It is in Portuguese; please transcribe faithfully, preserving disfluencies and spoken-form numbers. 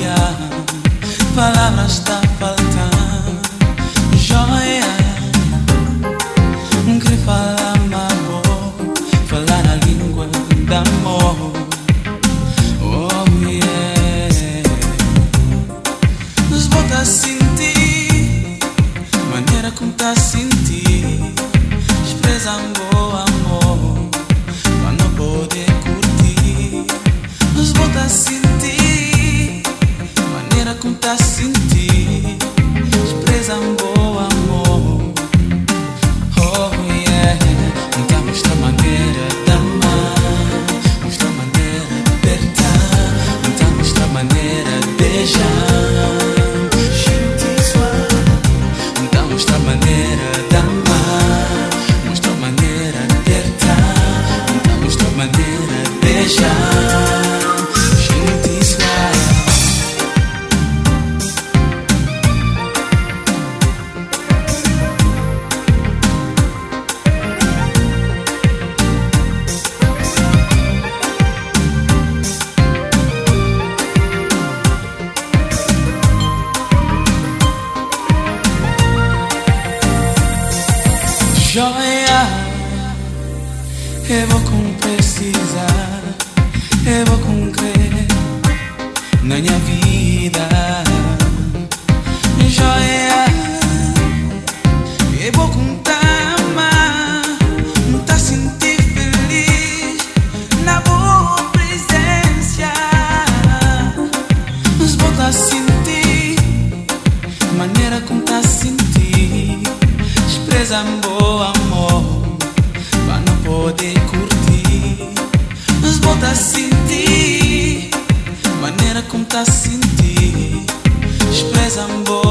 palavras está faltando. Joia, que fala amor, falar a língua de amor. Oh yeah, nos bota a sentir, maneira como tá a sentir, expressa um bom amor, pra não poder curtir. Nos bota a sentir, maneira como tá a sentir, expressa um bom amor. Oh yeah, então mostra a maneira de amar, mostra a maneira de apertar, então mostra a maneira de beijar. Então mostra a maneira de amar, mostra a maneira de apertar, então mostra a maneira de beijar. Gente, isso é joia, eu vou com precisar, eu vou com crer na minha vida. Joia, eu vou com amar, não tá sentir feliz na boa presença. Nos bota a sentir, maneira como tá a sentir, expressa um bom amor, pra não poder curtir. Nos bota a sentir, maneira como tá a sentir, expressa um bom